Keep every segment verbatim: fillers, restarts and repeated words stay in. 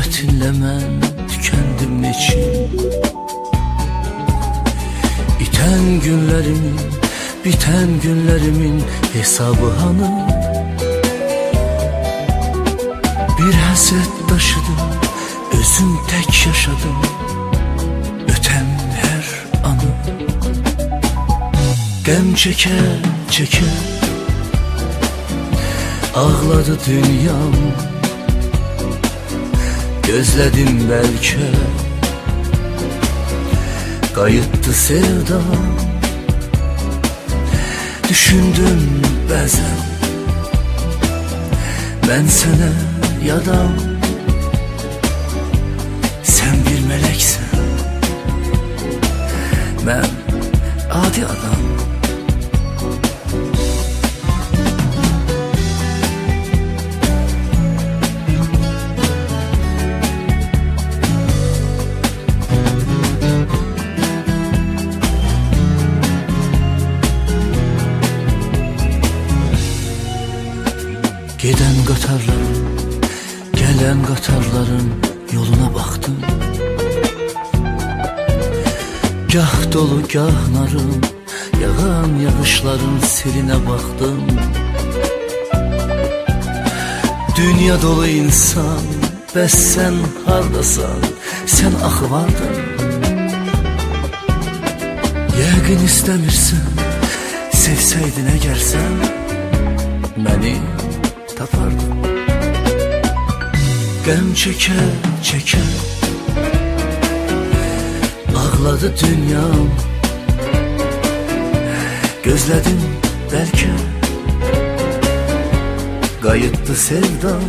Qeyrətinlə mən tükəndim neçin. İtən günlərimin, bitən günlərimin hesabı hanı? Bir həsrət daşıdım, özüm tək yaşadım ötən hər anı. Qəm çəkə, çəkə ağladı dünyam. Gözlədim bəlkə, qayıtdı sevdam. Düşündüm bəzən, mən sənə yadam. Sən bir mələksən, mən adi adam. Gedən qatarların, gələn qatarların yoluna baxdım. Gah dolu, gah narım, yağan yağışların selinə baxdım. Dünya dolu insan, bəs sən hardasan, sən axı vardın. Yəqin istəmirsən, sevsəydin əgər sən məni tapardın. Qəm çəkə, çəkə ağladı dünyam. Gözlədim bəlkə, qayıtdı sevdam.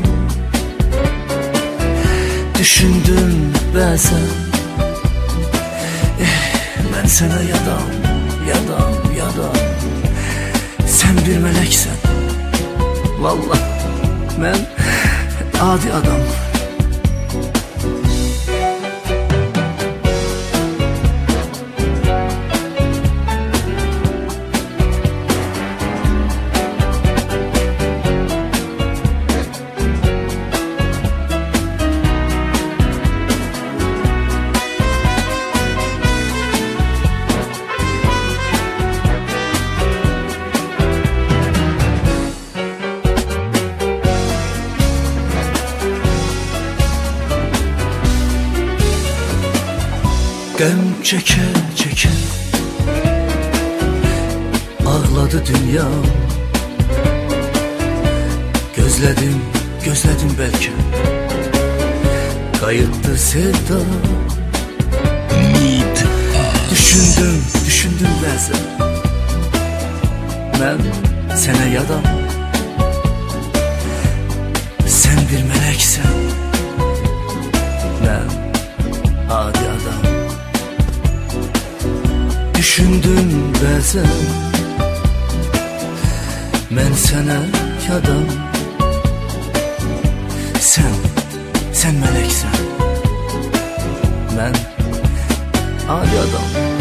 Düşündüm bəzən, eh, mən sənə yadam, yadam, yadam. Sən bir mələksən, vallah mən adi adam. Qəm çəkə, çəkə ağladı dünyam. Gözlədim, gözlədim bəlkə, qayıtdı sevdam. Düşündüm, düşündüm bəzən, mən sənə yadam. Sən bir mələksən, mən adi adam. Düşündüm bəzən, mən sənə yadam. Sən, sən mələksən, mən adi adam.